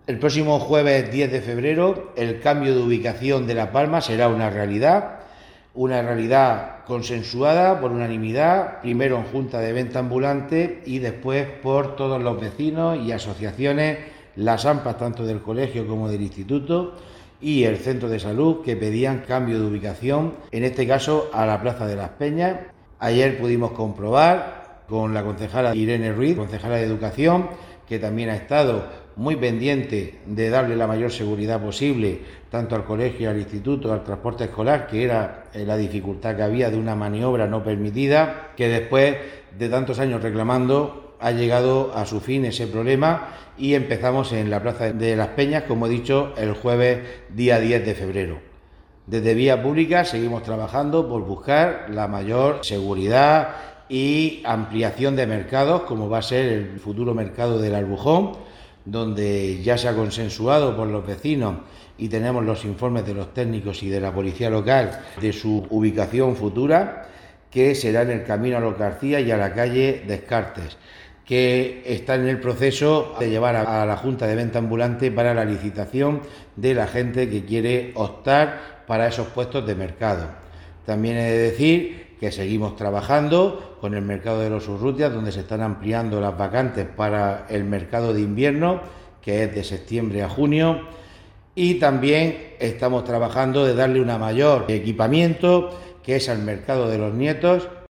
El próximo jueves 10 de febrero el cambio de ubicación de La Palma será una realidad consensuada por unanimidad, primero en Junta de Venta Ambulante y después por todos los vecinos y asociaciones, las AMPAs tanto del colegio como del instituto y el centro de salud, que pedían cambio de ubicación, en este caso a la Plaza de las Peñas. Ayer pudimos comprobar con la concejala Irene Ruiz, concejala de Educación, que también ha estado muy pendiente de darle la mayor seguridad posible tanto al colegio, al instituto, al transporte escolar, que era la dificultad que había de una maniobra no permitida, que después de tantos años reclamando ha llegado a su fin ese problema y empezamos en la Plaza de las Peñas, como he dicho, el jueves día 10 de febrero. Desde Vía Pública seguimos trabajando por buscar la mayor seguridad y ampliación de mercados, como va a ser el futuro mercado del Albujón, donde ya se ha consensuado por los vecinos y tenemos los informes de los técnicos y de la policía local de su ubicación futura, que será en el camino a los García y a la calle Descartes, que está en el proceso de llevar a la Junta de Venta Ambulante para la licitación de la gente que quiere optar para esos puestos de mercado. También he de decir que seguimos trabajando con el mercado de los Urrutias, donde se están ampliando las vacantes para el mercado de invierno, que es de septiembre a junio, y también estamos trabajando de darle una mayor equipamiento, que es al mercado de los Nietos,